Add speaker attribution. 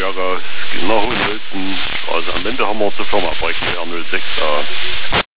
Speaker 1: Jahre nach Hohenhölzen, also am Ende haben wir zur Firma bräuchten wir R06